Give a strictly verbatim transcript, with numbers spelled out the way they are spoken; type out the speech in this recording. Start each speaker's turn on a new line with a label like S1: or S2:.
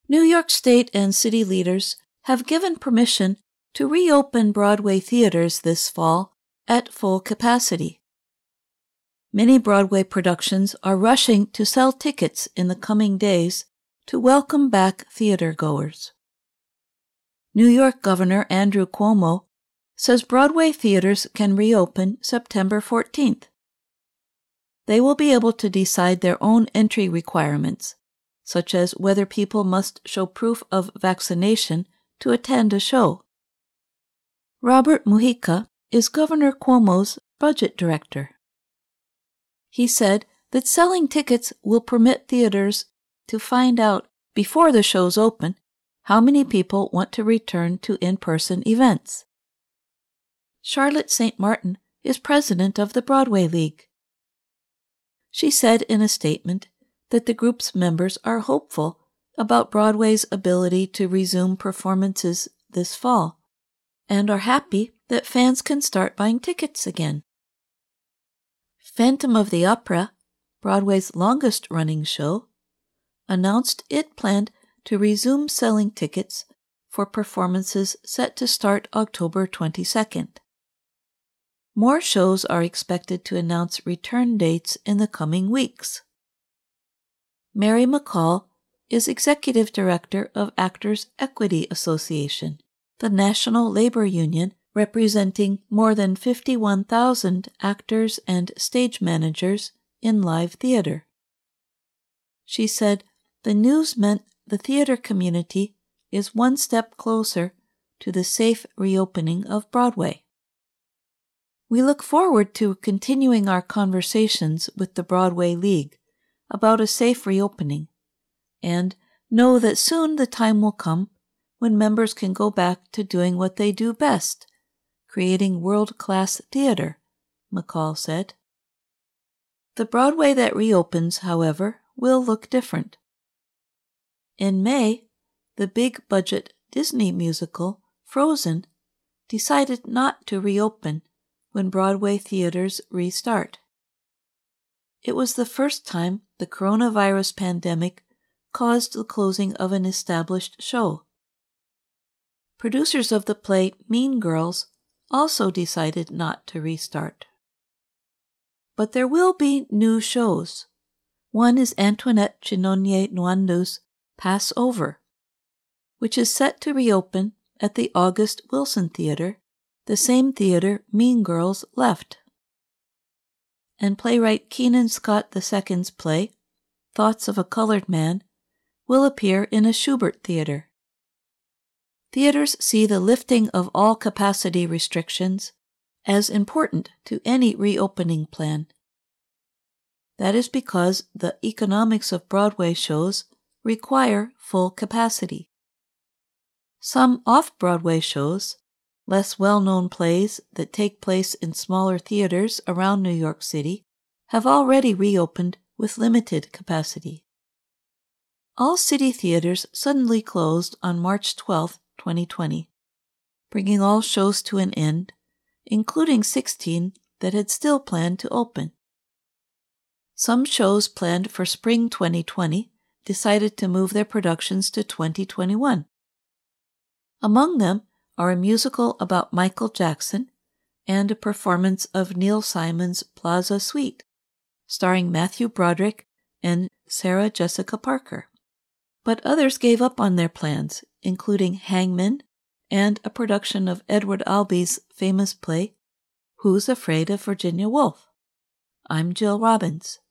S1: New York State and city leaders have given permission to reopen Broadway theaters this fall at full capacity. Many Broadway productions are rushing to sell tickets in the coming days to welcome back theatergoers. New York Governor Andrew Cuomo says Broadway theaters can reopen September fourteenth. They will be able to decide their own entry requirements, such as whether people must show proof of vaccination to attend a show. Robert Mujica is Governor Cuomo's budget director. He said that selling tickets will permit theaters to find out before the shows open how many people want to return to in-person events. Charlotte Saint Martin is president of the Broadway League. She said in a statement that the group's members are hopeful about Broadway's ability to resume performances this fall and are happy that fans can start buying tickets again. Phantom of the Opera, Broadway's longest-running show, announced it planned to resume selling tickets for performances set to start October twenty-second. More shows are expected to announce return dates in the coming weeks. Mary McCall is Executive Director of Actors Equity Association, the national labor union representing more than fifty-one thousand actors and stage managers in live theater. She said the news meant the theater community is one step closer to the safe reopening of Broadway. We look forward to continuing our conversations with the Broadway League about a safe reopening, and know that soon the time will come when members can go back to doing what they do best, creating world-class theater, McCall said. The Broadway that reopens, however, will look different. In May, the big-budget Disney musical, Frozen, decided not to reopen when Broadway theaters restart. It was the first time the coronavirus pandemic caused the closing of an established show. Producers of the play Mean Girls also decided not to restart. But there will be new shows. One is Antoinette Chinonye Nwandu's Pass Over, which is set to reopen at the August Wilson Theater, the same theater Mean Girls left. And playwright Keenan Scott the Second's play, Thoughts of a Colored Man, will appear in a Schubert theater. Theaters see the lifting of all capacity restrictions as important to any reopening plan. That is because the economics of Broadway shows require full capacity. Some off-Broadway shows, less well-known plays that take place in smaller theaters around New York City, have already reopened with limited capacity. All city theaters suddenly closed on March twelfth, twenty twenty, bringing all shows to an end, including sixteen that had still planned to open. Some shows planned for spring twenty twenty decided to move their productions to twenty twenty-one. Among them are a musical about Michael Jackson and a performance of Neil Simon's Plaza Suite, starring Matthew Broderick and Sarah Jessica Parker. But others gave up on their plans, including Hangmen and a production of Edward Albee's famous play, Who's Afraid of Virginia Woolf? I'm Jill Robbins.